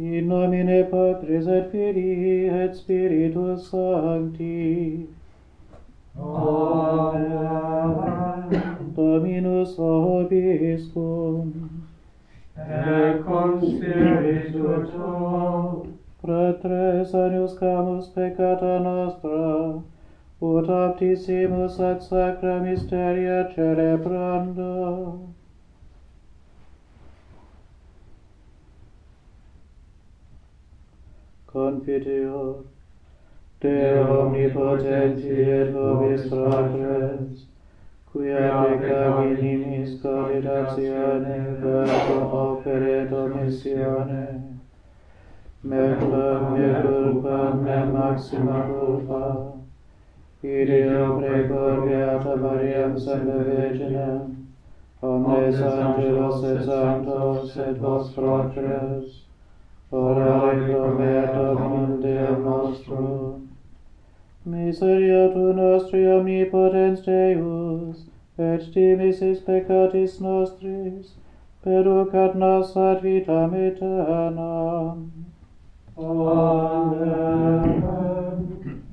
In nomine Patris et Filii et Spiritus Sancti. Amen. Dominus vobiscum. Et cum spiritu tuo. Fratres annuscamus peccata nostra, ut aptissimus ad sacra mysteria celebranda. Confiteor, Deo omnipotenti et vobis fratres, quia peccami nimis cogitatione verbum operet omissione, me culpa, me maxima culpa, ideo precor beata Mariam semper Virginem, omnes angelos et sanctos et vos fratres, ora pro me Dominum Deum nostrum. Miseria tu nostri omnipotens Deus, et dimissis peccatis nostris, perducat nos ad vitam aeternam. Amen.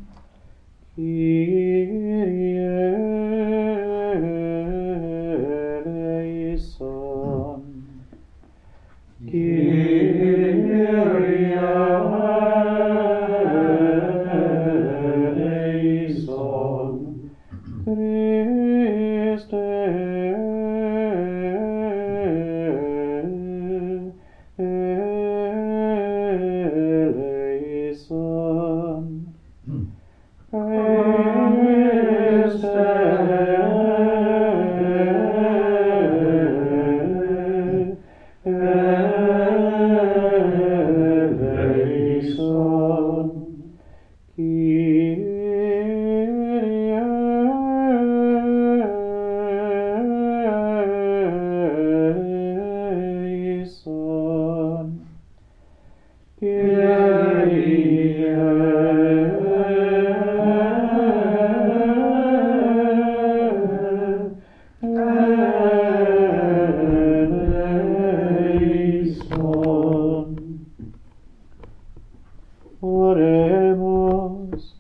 Kyrie eleison. Kyrie eleison. Christe eleison. Oremus.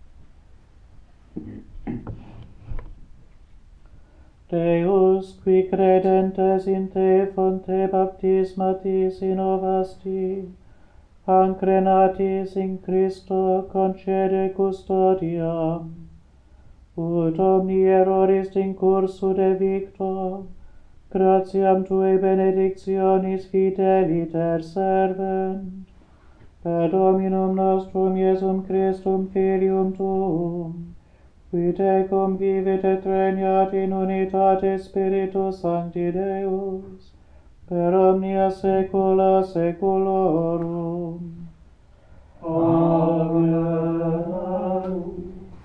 Deus, qui credentes in te fonte baptismatis innovasti, ancrenatis in Christo concede custodiam, ut omni erroris in cursu devicto, gratiam tue benedictionis fideliter servent, per Dominum nostrum Iesum Christum Filium tuum, qui tecum vivit et regnat in unitate Spiritus Sancti Deus, per omnia saecula saeculorum. Amen.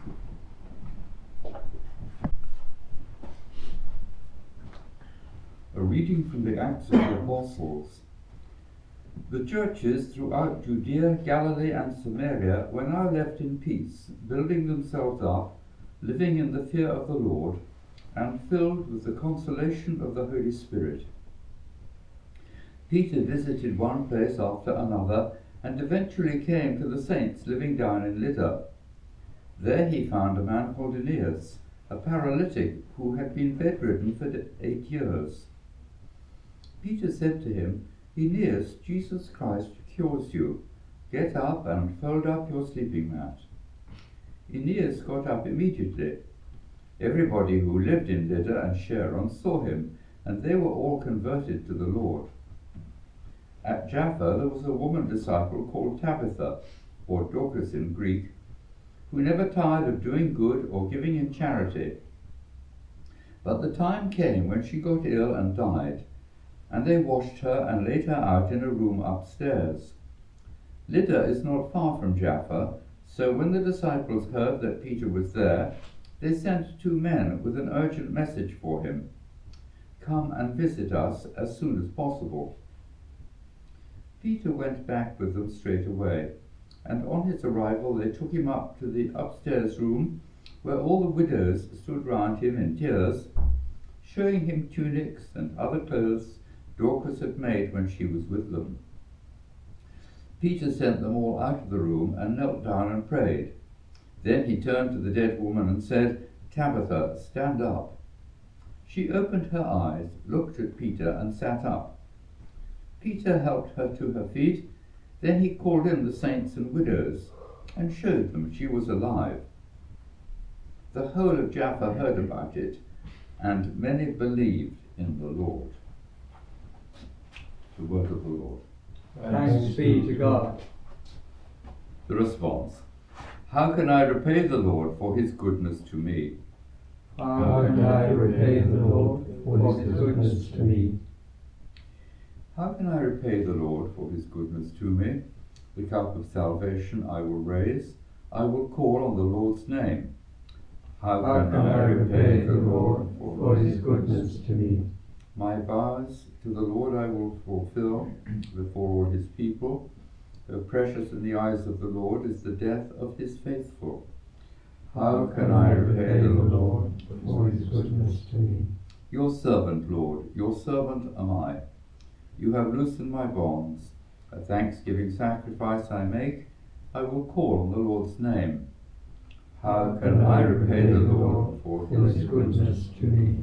A reading from the Acts of the Apostles. The churches throughout Judea, Galilee, and Samaria were now left in peace, building themselves up, living in the fear of the Lord, and filled with the consolation of the Holy Spirit. Peter visited one place after another, and eventually came to the saints living down in Lydda. There he found a man called Aeneas, a paralytic who had been bedridden for 8 years. Peter said to him, "Aeneas, Jesus Christ cures you. Get up and fold up your sleeping mat." Aeneas got up immediately. Everybody who lived in Lydda and Sharon saw him, and they were all converted to the Lord. At Jaffa there was a woman disciple called Tabitha, or Dorcas in Greek, who never tired of doing good or giving in charity. But the time came when she got ill and died, and they washed her and laid her out in a room upstairs. Lydda is not far from Jaffa, so when the disciples heard that Peter was there, they sent 2 men with an urgent message for him. "Come and visit us as soon as possible." Peter went back with them straight away, and on his arrival they took him up to the upstairs room, where all the widows stood round him in tears, showing him tunics and other clothes Dorcas had made when she was with them. Peter sent them all out of the room and knelt down and prayed. Then he turned to the dead woman and said, "Tabitha, stand up." She opened her eyes, looked at Peter, and sat up. Peter helped her to her feet. Then he called in the saints and widows and showed them she was alive. The whole of Jaffa heard about it, and many believed in the Lord. The word of the Lord. Thanks be to God. The response: how can I repay the Lord for his goodness to me? How can I repay the Lord for his goodness to me? How can I repay the Lord for his goodness to me? The cup of salvation I will raise. I will call on the Lord's name. How can I repay the Lord for his goodness to me? My vows to the Lord I will fulfill before all his people. Though precious in the eyes of the Lord is the death of his faithful. How can I repay the Lord for his goodness to me? Your servant, Lord, your servant am I. You have loosened my bonds. A thanksgiving sacrifice I make. I will call on the Lord's name. How can I repay the Lord for his goodness to me?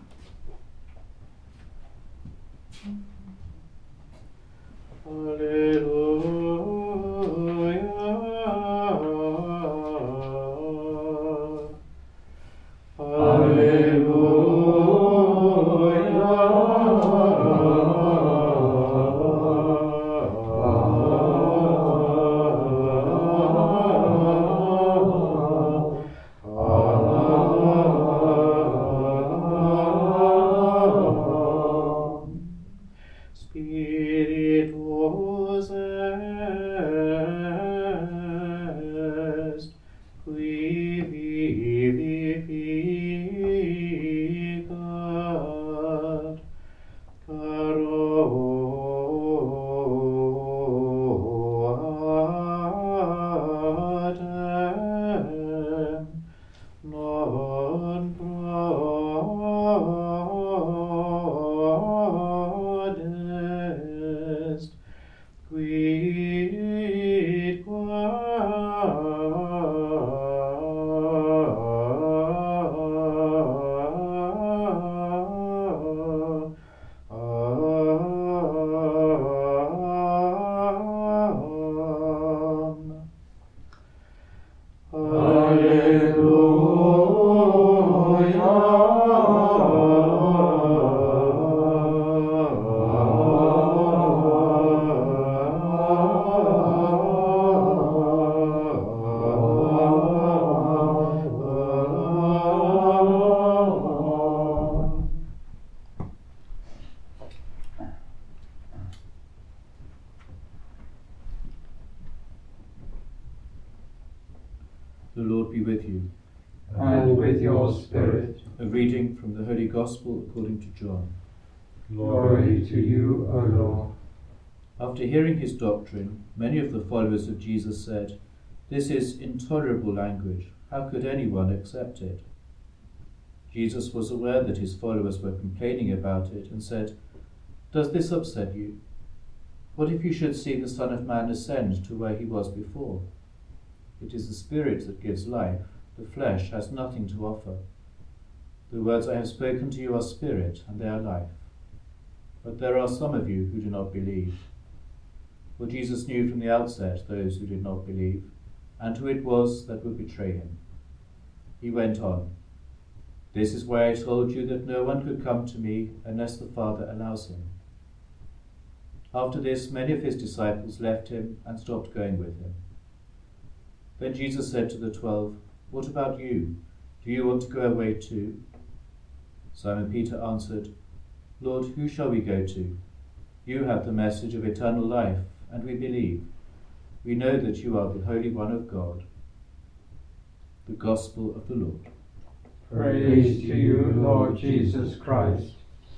The Lord be with you. And with your spirit. A reading from the Holy Gospel according to John. Glory to you, O Lord. After hearing his doctrine, many of the followers of Jesus said, "This is intolerable language. How could anyone accept it?" Jesus was aware that his followers were complaining about it and said, "Does this upset you? What if you should see the Son of Man ascend to where he was before? It is the Spirit that gives life. The flesh has nothing to offer. The words I have spoken to you are spirit, and they are life. But there are some of you who do not believe." For Jesus knew from the outset those who did not believe, and who it was that would betray him. He went on, "This is why I told you that no one could come to me unless the Father allows him." After this, many of his disciples left him and stopped going with him. Then Jesus said to the 12, "What about you? Do you want to go away too?" Simon Peter answered, "Lord, who shall we go to? You have the message of eternal life, and we believe. We know that you are the Holy One of God." The Gospel of the Lord. Praise to you, Lord Jesus Christ.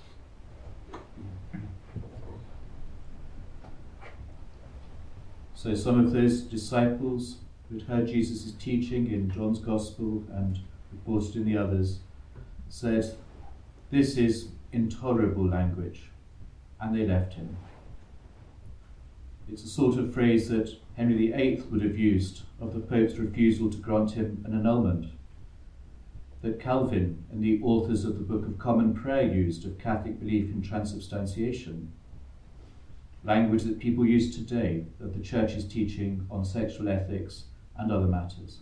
So some of those disciples who had heard Jesus' teaching in John's Gospel and reported in the others said, "This is intolerable language," and they left him. It's a sort of phrase that Henry VIII would have used of the Pope's refusal to grant him an annulment, that Calvin and the authors of the Book of Common Prayer used of Catholic belief in transubstantiation, language that people use today of the Church's teaching on sexual ethics and other matters.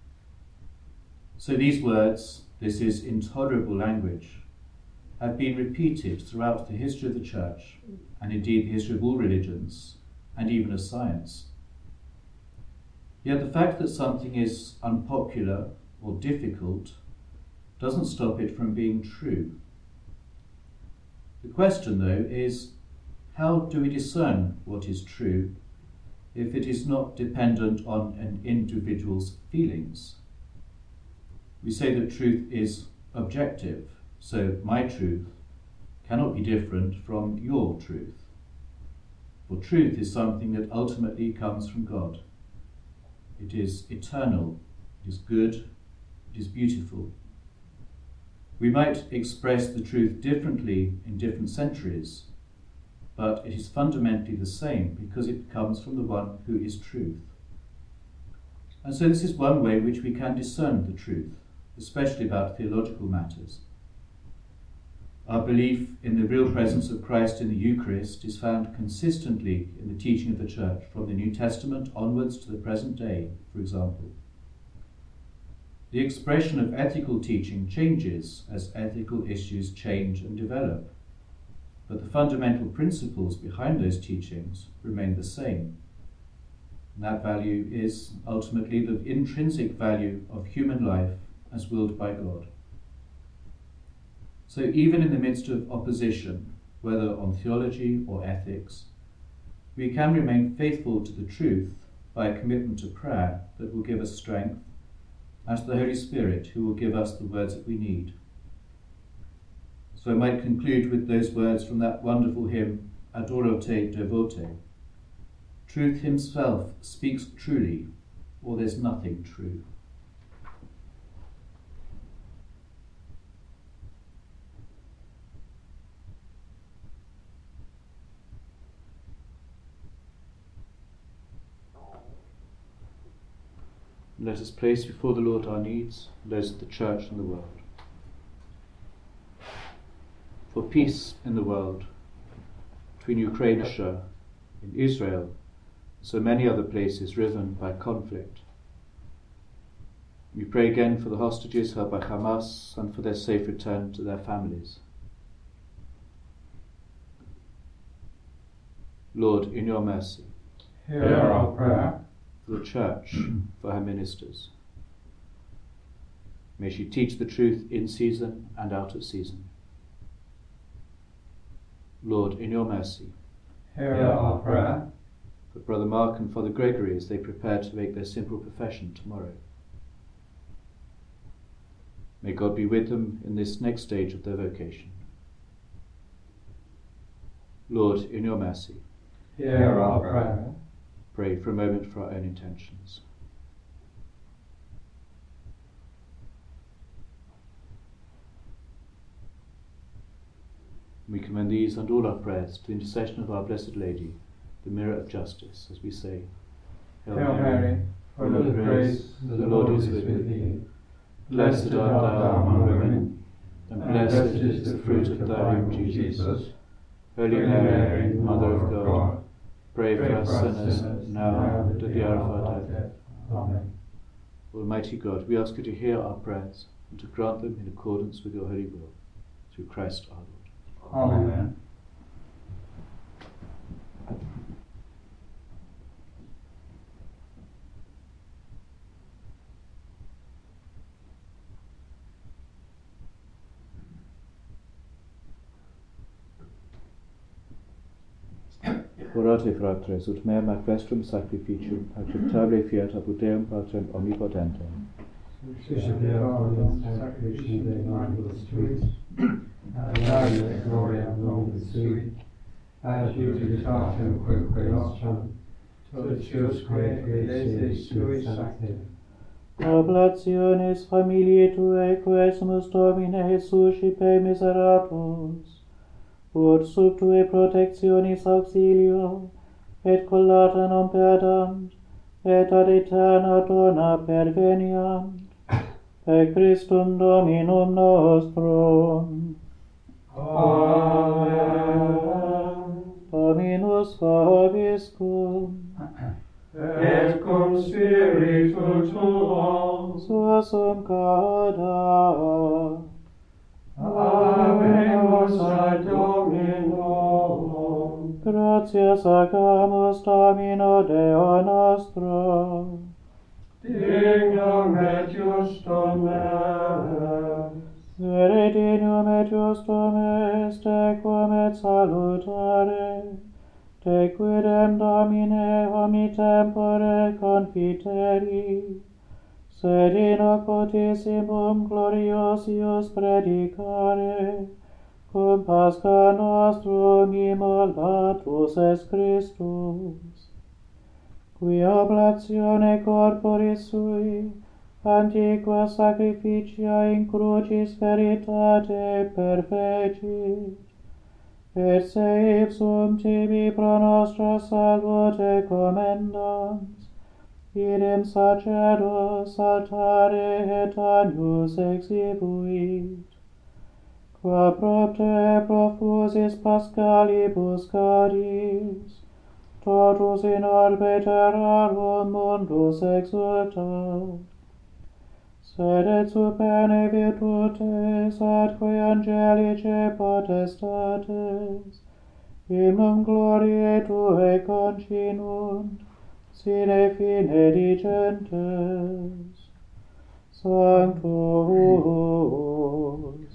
So these words, "this is intolerable language," have been repeated throughout the history of the Church, and indeed the history of all religions, and even of science. Yet the fact that something is unpopular or difficult doesn't stop it from being true. The question, though, is how do we discern what is true if it is not dependent on an individual's feelings? We say that truth is objective, so my truth cannot be different from your truth. For truth is something that ultimately comes from God. It is eternal, it is good, it is beautiful. We might express the truth differently in different centuries, but it is fundamentally the same because it comes from the one who is truth. And so this is one way in which we can discern the truth, especially about theological matters. Our belief in the real presence of Christ in the Eucharist is found consistently in the teaching of the Church from the New Testament onwards to the present day, for example. The expression of ethical teaching changes as ethical issues change and develop, but the fundamental principles behind those teachings remain the same. And that value is ultimately the intrinsic value of human life as willed by God. So even in the midst of opposition, whether on theology or ethics, we can remain faithful to the truth by a commitment to prayer that will give us strength, and to the Holy Spirit who will give us the words that we need. So I might conclude with those words from that wonderful hymn, Adoro te devote. Truth himself speaks truly, or there's nothing true. Let us place before the Lord our needs, those of the Church and the world. For peace in the world, between Ukraine and Russia, in Israel, so many other places riven by conflict. We pray again for the hostages held by Hamas and for their safe return to their families. Lord, in your mercy, hear our prayer. For the Church, for her ministers. May she teach the truth in season and out of season. Lord, in your mercy, hear our prayer. For Brother Mark and Father Gregory as they prepare to make their simple profession tomorrow. May God be with them in this next stage of their vocation. Lord, in your mercy, hear our prayer. Pray for a moment for our own intentions. We commend these and all our prayers to the intercession of our Blessed Lady, the mirror of justice, as we say, Hail Mary, full of grace, the Lord is with thee. Blessed art thou among women, and blessed is the fruit of thy womb, Jesus. Holy Mary, Mother of God, pray for us sinners, now and at the hour of our death. Amen. Almighty God, we ask you to hear our prayers and to grant them in accordance with your holy will, through Christ our Lord. Amen. Orate, fratres, ut meam ac vestrum sacrificium acceptabile fiat apud Deum Patrem omnipotentem. Sacrificium de manibus tuis, ad gloria nomis sui, ad judicitatem quoque nostrum, totiusque ecclesiae sui sancte. Oblationes familiae tuae quesumus Domine suscipe miseratus, ut sub tue protectionis auxilio, et collata non perdant, et ad aeterna dona perveniant, per Christum Dominum nostrum. Amen. Dominus vobiscum, Et cum spiritu tuo. suasum cauda. Habemus ad Domino. Gratias agamus Domino Deo nostro. Dignum et justum est. Vere dignum et justum est, equum et salutare, te quidem Domine omni tempore confiteri, sed in hoc potissimum gloriosius predicare, cum Pascha nostrum immolatus est Christus, qui oblatione corporis sui, antiqua sacrificia in crucis veritate perfecit, et se ipsum tibi pro nostra salute commendans, idem sacerdos altare et agnus exhibuit, qua propter profusis Paschalibus gaudis, totus in orbe terrarum mundus exultat, sed et superne virtutes atque angelice potestates, hymnum gloriae Tuae continunt, sine fine dicentes. Sanctus,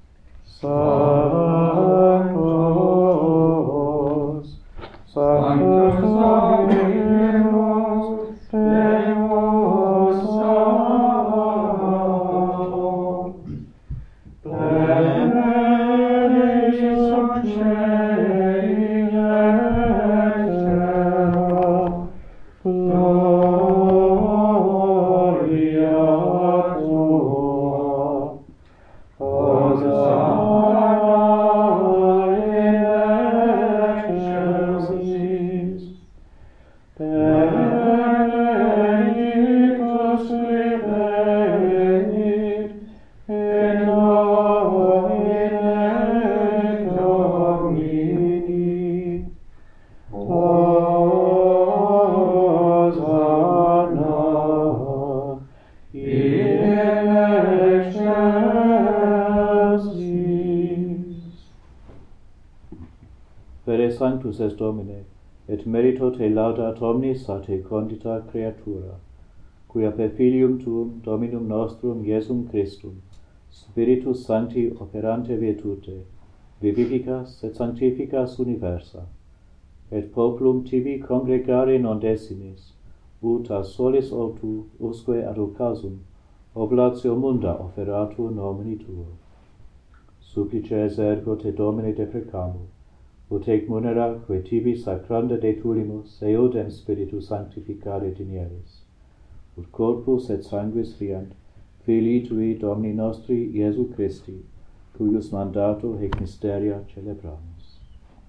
Sanctus, Sanctus Dominus, Deus Sabaoth, plenius celi et terra, gloria tua. Hosanna in excelsis, benedictus qui venit in nomine Domini. Hosanna in excelsis. Vere sanctus est Domine, et merito te laudat omnis a te condita creatura, quia per Filium Tuum, Dominum nostrum, Iesum Christum, Spiritus Sancti operante virtute, vivificas et sanctificas universa, et populum tibi congregare non desinis, ut a solis optu usque ad occasum oblatio munda offeratur nomini Tuo. Supplices ergo te Domine deprecamur, ut ec munera quae tibi sacranda detulimus eodem Spiritu sanctificare dinieris, ut corpus et sanguis fiant Filii Tui Domini nostri Iesu Christi, cuius mandato hec mysteria celebramus.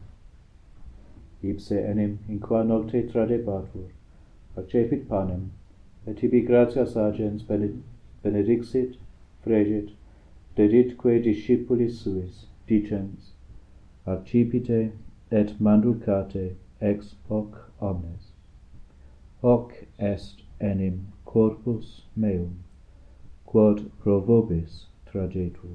Ipse enim in qua nocte tradebatur, accepit panem, et tibi gratias agens benedixit, fregit, deditque discipulis suis, dicens, accipite et manducate ex hoc omnes. Hoc est enim corpus meum, quod pro vobis tragetur.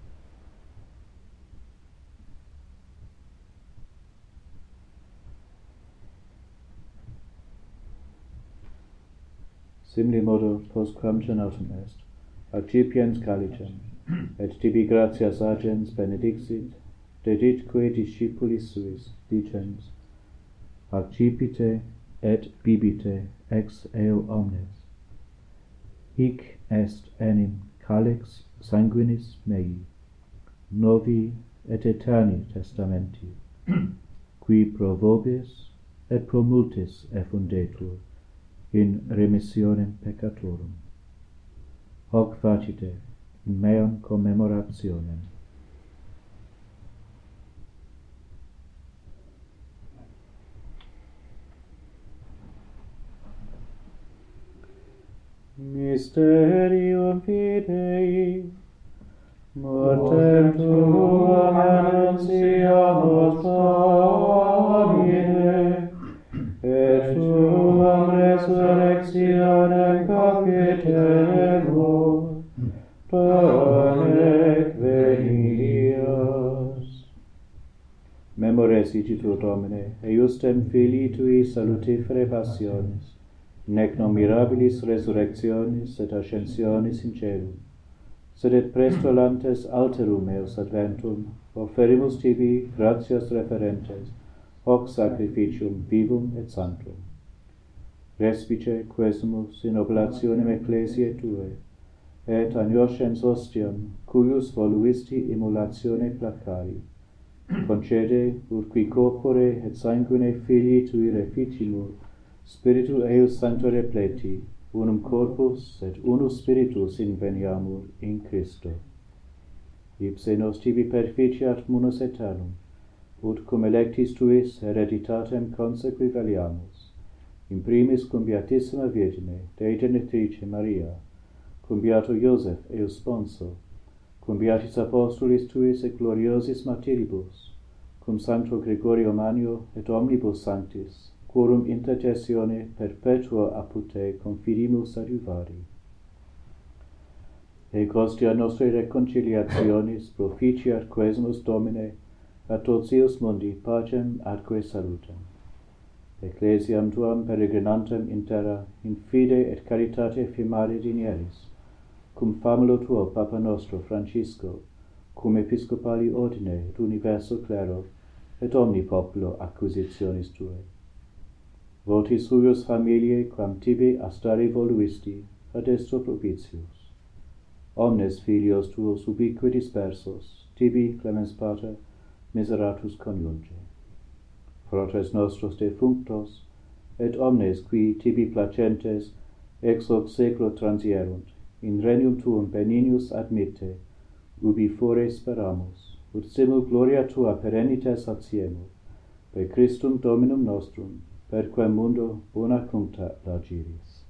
Simili modo postquam cenatum est, accipiens calicem, et tibi gratias agens benedixit, deditque discipulis suis, dicens, accipite et bibite ex eo omnes. Hic est enim calix sanguinis mei, novi et eterni testamenti, qui pro vobis et pro multis effundetur in remissionem peccatorum. Hoc facite in meam commemorationem. mysterium fidei. Mortem tuam annunciamus Domine, et tuam resurrectionem confitemus, donec venias. Memores igitur Domine, eiustem Filii Tui salutifere passionis, nec non mirabilis resurrectionis et ascensionis in celum, sed et prestolantes alterum eus adventum, offerimus tibi gratias referentes, hoc sacrificium vivum et sanctum. Respice quesumus in oblationem ecclesiae Tuae, et agnoscens ostiam, cuius voluisti immolatione placari, concede, ut qui corpore et sanguine Filii Tui reficimur, Spiritu eius sancto repleti, unum corpus et unus spiritus inveniamur in Christo. Ipse nos tibi perficiat munus aeternum, ut cum electis tuis hereditatem consequivaliamus, in primis cum Beatissima Virgine, Dei Genitrice Maria, cum Beato Iosef eius sponso, cum Beatis Apostolis tuis et gloriosis martiribus, cum Sancto Gregorio Magno et omnibus sanctis, quorum intercessione perpetua apud te confidimus adiuvari. Ec hostia nostre reconciliationis proficiat quesumus Domine a totius mundi pacem atque salutem. Ecclesiam tuam peregrinantem in terra in fide et caritate firmare dinieris, cum famulo tuo Papa nostro Francisco, cum episcopali ordine et universo clero, et omni populo acquisitionis tuae. Votis huius familiae quam tibi astare voluisti, ad esto propitius. Omnes filios tuos ubique dispersos, tibi, clemens Pater, miseratus coniunge. Fratres nostros defunctos, et omnes qui tibi placentes ex hoc seclo transierunt, in regnum tuum beninius admitte, ubi fore speramus, ut simul gloria tua perennites atiemur, per Christum Dominum nostrum, per quem mundo bona cuncta lagiris.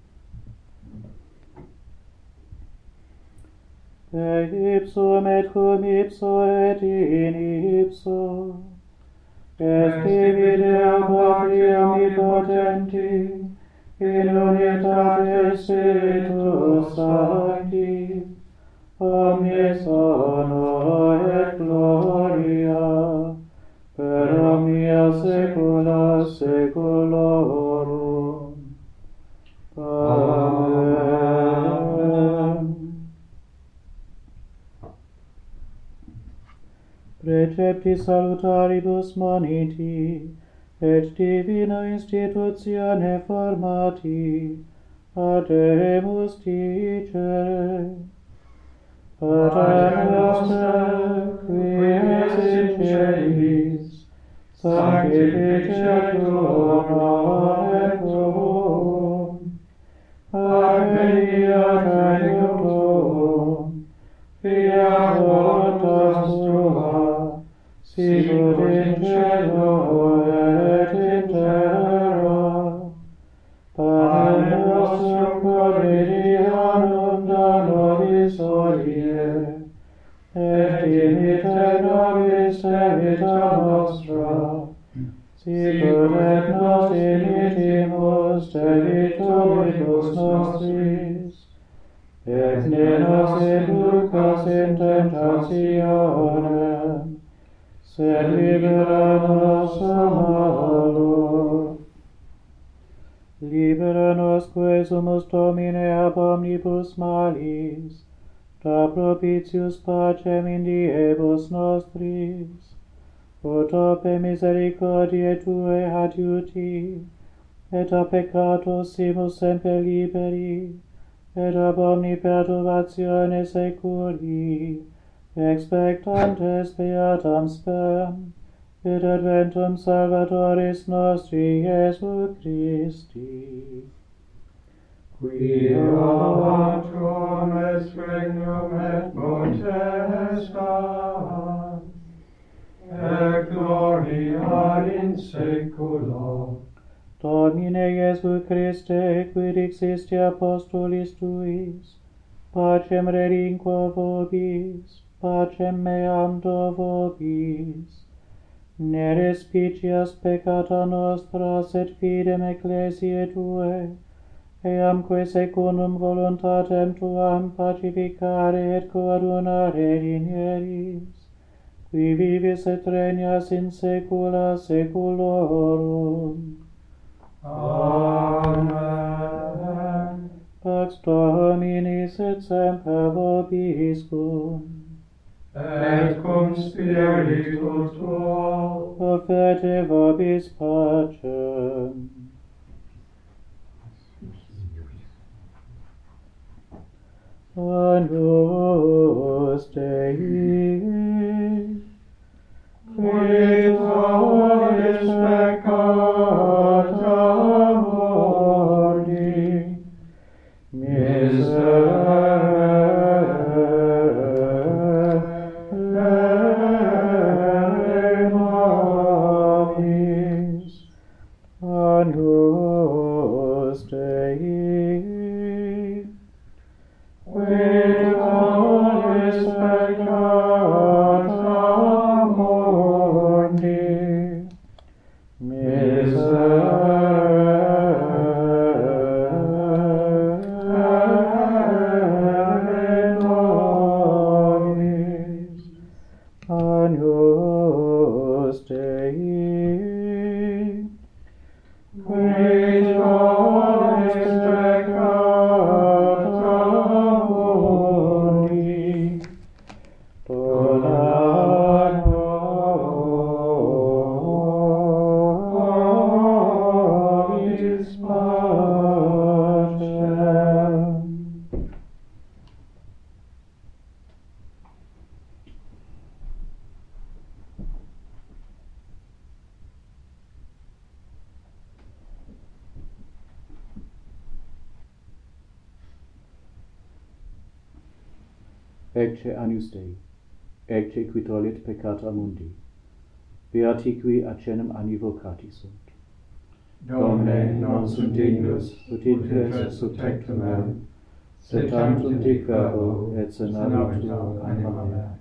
Per ipsum et cum ipso et in ipso, est tibi Deo Patri omnipotenti, in unitate Spiritus Sancti, omnis honor et gloria, per omnia saecula saeculorum. Amen. Precepti salutaribus moniti, et divina institutione formati, ademus dicere. Pater noster, qui es in celis, sanctificetur nomen tuum, adveniat regnum tuum, fiat voluntas tua, sicut in cielo et in terra. Panem nostrum quotidianum da nobis hodie, et dimitte nobis debita nostra, sicut et nos dimittimus debitoribus nostris, et ne nos inducas in tentationem, sed libera nos a malo. Libera nos quesumus Domine ab omnibus malis, da propitius pacem in diebus nostris, ut ope misericordiae Tuae adiuti, et a peccatos simus semper liberi, et ab omni perturbatione seculi, expectantes beatam spem, et adventum Salvatoris nostri Iesu Christi. Quia tuum est regnum et potestas, et gloria in saecula. Domine Iesu Christe, quid existi apostolis tuis, pacem relinquo vobis, pacem meam do vobis. Ne respicias peccata nostra, sed fidem ecclesiae tuae, eamque secundum voluntatem tuam pacificare et coadunare linieris, qui vivis et regnas in saecula saeculorum. Amen. Pax Domini sit semper vobiscum. Et cum spiritu tuo. Offerte vobis pacem. Agnus Dei, Quid vobis peccata mordi, miserere nobis. Agnus Dei, quid vobis peccata mordi, miserere nobis. Agnus Dei, quid vobis peccata mordi, dona nobis pacem. Ecce Agnus Dei, ecce qui tollit peccata mundi. Beati qui accenem anni vocati sunt. Domine, non sunt dignus, ut intres sub tectum meum, sed tantum dic verbo, et senabitur anima mea.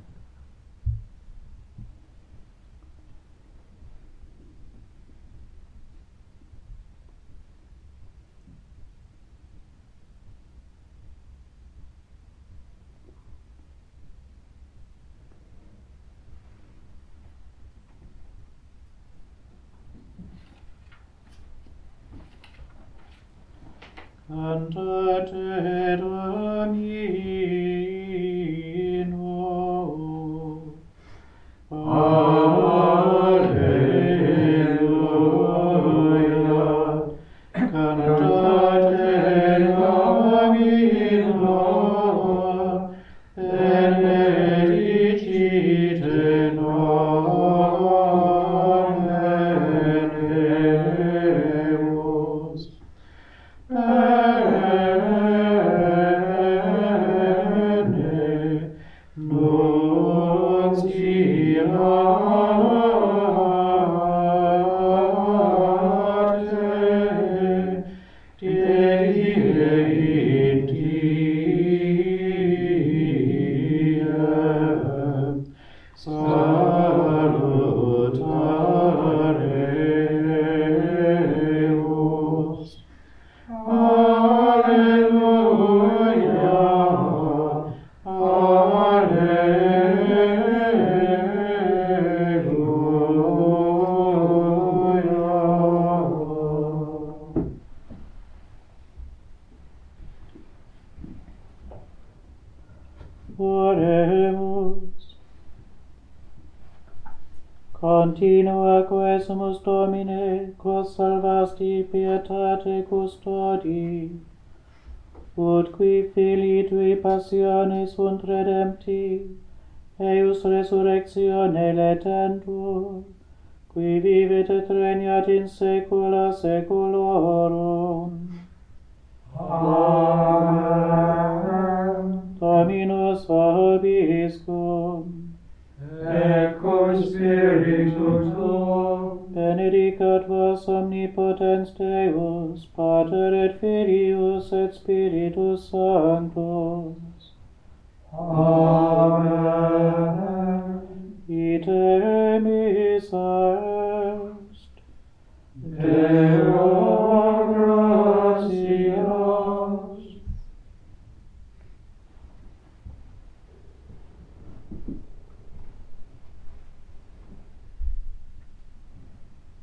Cantate Domino. Alleluia. Cantate Domino. Benedicite nomen Deus. Salutaremus. Alleluia. Alleluia. Oremus. Continua quesumus Domine, quos salvasti pietate custodi, ut qui filii tui passiones sunt redempti, eius resurrectione letentur, qui vivit et regnat in saecula saeculorum. Amen. Dominus vobiscum. Et cum spiritu tuo. Benedicat vos omnipotens Deus, et